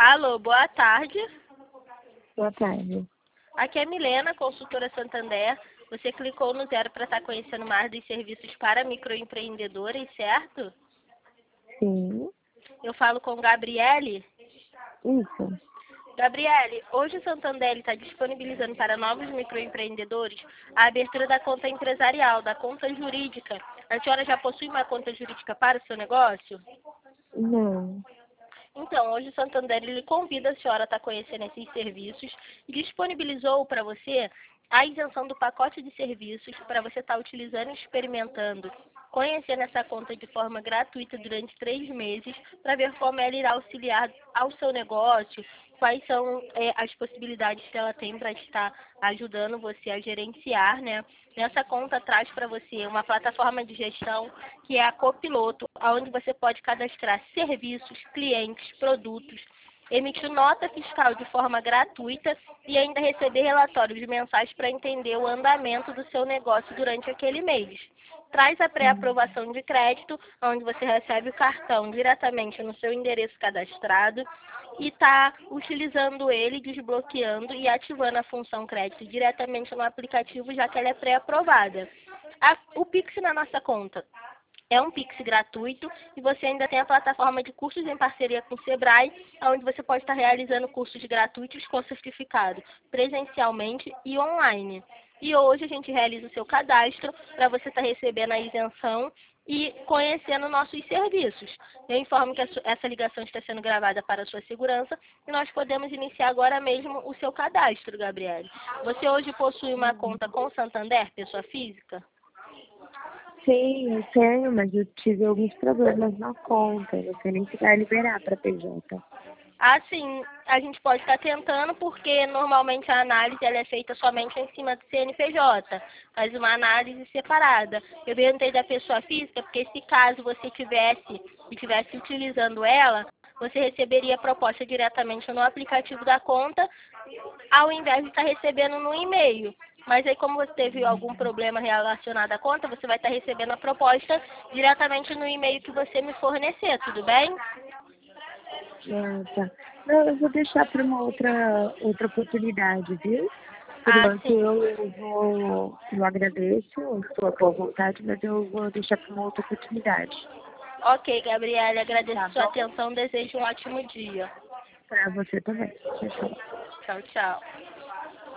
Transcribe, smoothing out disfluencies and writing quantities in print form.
Alô, boa tarde. Boa tarde. Aqui é Milena, consultora Santander. Você clicou no 0 para estar conhecendo mais dos serviços para microempreendedores, certo? Sim, Eu falo com Gabriele. isso. Gabriele, hoje o Santander está disponibilizando para novos microempreendedores a abertura da conta empresarial, da conta jurídica. A senhora já possui uma conta jurídica para o seu negócio? Não. Então, hoje o Santander ele convida a senhora a estar conhecendo esses serviços e disponibilizou para você a isenção do pacote de serviços para você estar utilizando e experimentando, conhecendo essa conta de forma gratuita durante 3 meses para ver como ela irá auxiliar ao seu negócio, quais são as possibilidades que ela tem para estar ajudando você a gerenciar, né? Nessa conta traz para você uma plataforma de gestão que é a Copiloto, onde você pode cadastrar serviços, clientes, produtos, emitir nota fiscal de forma gratuita e ainda receber relatórios mensais para entender o andamento do seu negócio durante aquele mês. Traz a pré-aprovação de crédito, onde você recebe o cartão diretamente no seu endereço cadastrado e está utilizando ele, desbloqueando e ativando a função crédito diretamente no aplicativo, já que ela é pré-aprovada. O Pix na nossa conta é um Pix gratuito e você ainda tem a plataforma de cursos em parceria com o Sebrae, onde você pode estar realizando cursos gratuitos com certificado, presencialmente e online. E hoje a gente realiza o seu cadastro para você estar recebendo a isenção e conhecendo nossos serviços. Eu informo que essa ligação está sendo gravada para a sua segurança e nós podemos iniciar agora mesmo o seu cadastro, Gabriele. Você hoje possui uma conta com o Santander, pessoa física? Sim, eu tenho, mas eu tive alguns problemas na conta. Eu não sei nem se vai liberar para PJ. Assim, a gente pode estar tentando, porque normalmente a análise ela é feita somente em cima do CNPJ, faz uma análise separada. Eu perguntei da pessoa física, porque se caso você estivesse utilizando ela, você receberia a proposta diretamente no aplicativo da conta, ao invés de estar recebendo no e-mail. Mas aí, como você teve algum problema relacionado à conta, você vai estar recebendo a proposta diretamente no e-mail que você me fornecer, tudo bem? Ah, tá. Não, eu vou deixar para uma outra oportunidade, viu? Por enquanto Sim. eu agradeço, eu estou à tua vontade, mas eu vou deixar para uma outra oportunidade. Ok, Gabriela, agradeço Tá sua bom? atenção, desejo um ótimo dia. Para você também. Tchau, tchau. Tchau, tchau.